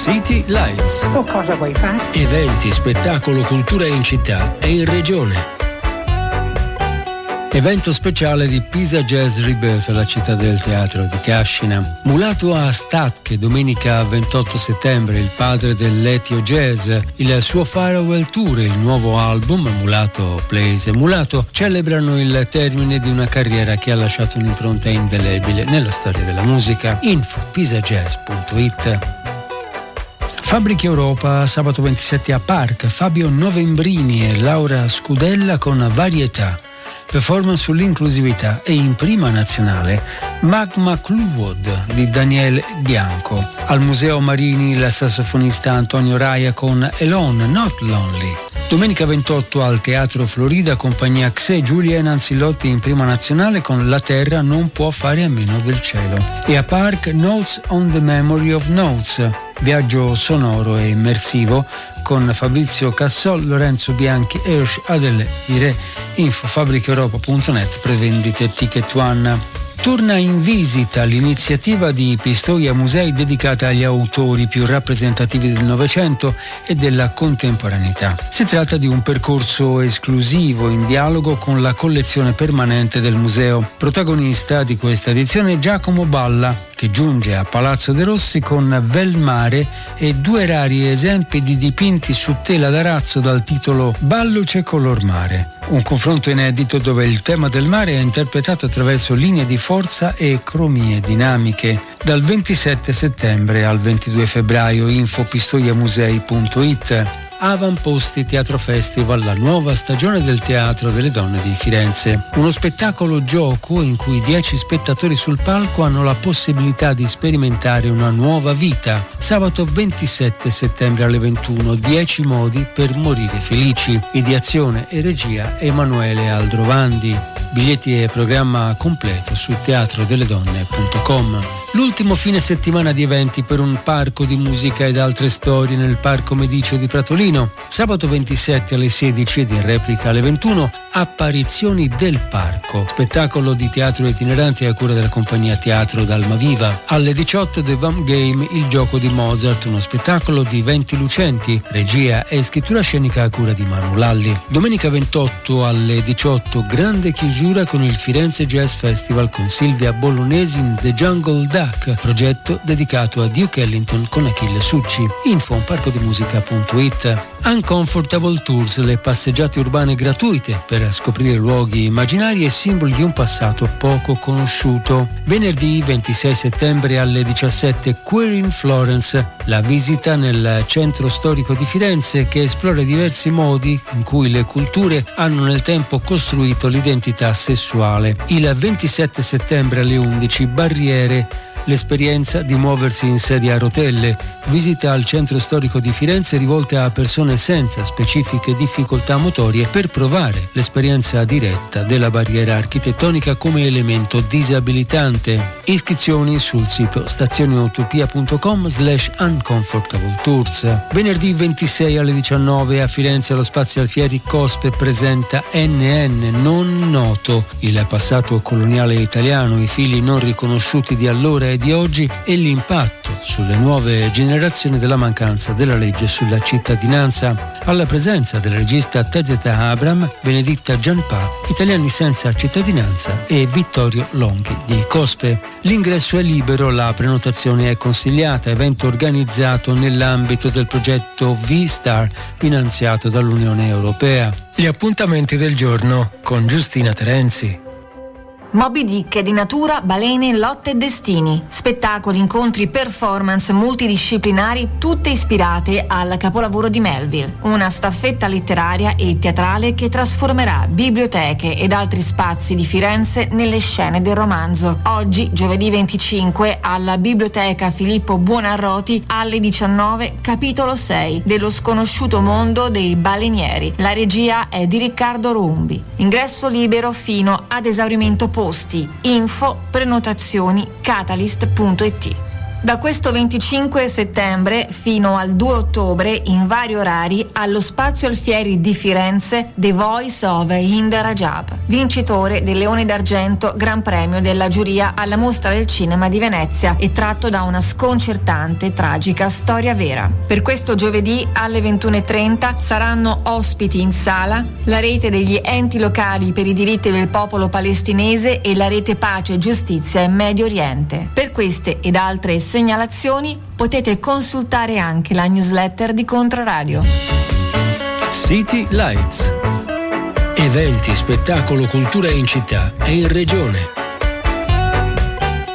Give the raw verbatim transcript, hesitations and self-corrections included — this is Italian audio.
City Lights. O cosa vuoi fare? Eventi, spettacolo, cultura in città e in regione. Evento speciale di Pisa Jazz Rebirth alla Città del Teatro di Cascina. Mulato a Statke, domenica ventotto settembre, il padre dell'Etio Jazz, il suo Farewell Tour, il nuovo album Mulato Plays e Mulato celebrano il termine di una carriera che ha lasciato un'impronta indelebile nella storia della musica. Info pisajazz punto it. Fabbrica Europa, sabato ventisette a Park, Fabio Novembrini e Laura Scudella con Varietà. Performance sull'inclusività e in prima nazionale Magma Cluwood di Daniele Bianco. Al Museo Marini il sassofonista Antonio Raia con Alone, Not Lonely. Domenica ventotto al Teatro Florida compagnia Xe Giulia e Nanzillotti in prima nazionale con La Terra non può fare a meno del cielo. E a Park Notes on the Memory of Notes, viaggio sonoro e immersivo con Fabrizio Cassol, Lorenzo Bianchi e Adele Ire. Info fabbrica europa punto net, prevendite Ticket One. Torna in visita l'iniziativa di Pistoia Musei dedicata agli autori più rappresentativi del Novecento e della contemporaneità. Si tratta di un percorso esclusivo in dialogo con la collezione permanente del museo. Protagonista di questa edizione è Giacomo Balla, che giunge a Palazzo De Rossi con Vel Mare e due rari esempi di dipinti su tela d'arazzo dal titolo Balluce color mare. Un confronto inedito dove il tema del mare è interpretato attraverso linee di forza e cromie dinamiche. Dal ventisette settembre al ventidue febbraio. Info pistoiamusei punto it. Avamposti Teatro Festival, la nuova stagione del Teatro delle Donne di Firenze. Uno spettacolo gioco in cui dieci spettatori sul palco hanno la possibilità di sperimentare una nuova vita. Sabato ventisette settembre alle ventuno, dieci modi per morire felici. Ideazione e regia Emanuele Aldrovandi. Biglietti e programma completo su teatro delle donne punto com. L'ultimo fine settimana di eventi per un parco di musica ed altre storie nel Parco Medicio di Pratolino. Sabato ventisette alle sedici ed in replica alle ventuno, Apparizioni del Parco, spettacolo di teatro itinerante a cura della compagnia Teatro d'Almaviva. Alle diciotto The Vam Game, il gioco di Mozart, uno spettacolo di venti lucenti, regia e scrittura scenica a cura di Manu Lalli. Domenica ventotto alle diciotto, grande chiusura con il Firenze Jazz Festival con Silvia Bolognesi in The Jungle Duck, progetto dedicato a Duke Ellington con Achille Succi. Info parcodimusica punto it. Uncomfortable Tours, le passeggiate urbane gratuite per scoprire luoghi immaginari e simboli di un passato poco conosciuto. Venerdì ventisei settembre alle diciassette, Queer in Florence, la visita nel centro storico di Firenze che esplora diversi modi in cui le culture hanno nel tempo costruito l'identità sessuale. Il ventisette settembre alle undici, Barriere, l'esperienza di muoversi in sedia a rotelle, visita al centro storico di Firenze rivolta a persone senza specifiche difficoltà motorie per provare l'esperienza diretta della barriera architettonica come elemento disabilitante. Iscrizioni sul sito stazioneutopia punto com slash uncomfortable tours. Venerdì ventisei alle diciannove a Firenze allo Spazio Alfieri Cospe presenta N N non noto, il passato coloniale italiano, i figli non riconosciuti di allora e di oggi e l'impatto sulle nuove generazioni della mancanza della legge sulla cittadinanza. Alla presenza del regista Tezeta Abram, Beneditta Gianpà, Italiani senza cittadinanza e Vittorio Longhi di Cospe. L'ingresso è libero, la prenotazione è consigliata, evento organizzato nell'ambito del progetto V-Star finanziato dall'Unione Europea. Gli appuntamenti del giorno con Giustina Terenzi. Moby Dick è di natura, balene, lotte e destini. Spettacoli, incontri, performance multidisciplinari, tutte ispirate al capolavoro di Melville. Una staffetta letteraria e teatrale che trasformerà biblioteche ed altri spazi di Firenze nelle scene del romanzo. Oggi, giovedì venticinque, alla Biblioteca Filippo Buonarroti alle diciannove, capitolo sei dello sconosciuto mondo dei balenieri. La regia è di Riccardo Rumbi. Ingresso libero fino ad esaurimento posti. Info prenotazioni catalyst punto it. Da questo venticinque settembre fino al due ottobre, in vari orari, allo Spazio Alfieri di Firenze, The Voice of Hind Rajab, vincitore del Leone d'Argento Gran Premio della giuria alla Mostra del Cinema di Venezia e tratto da una sconcertante e tragica storia vera. Per questo giovedì alle ventuno e trenta saranno ospiti in sala la rete degli enti locali per i diritti del popolo palestinese e la rete Pace, Giustizia e Medio Oriente. Per queste ed altre segnalazioni potete consultare anche la newsletter di Controradio. City Lights. Eventi, spettacolo, cultura in città e in regione.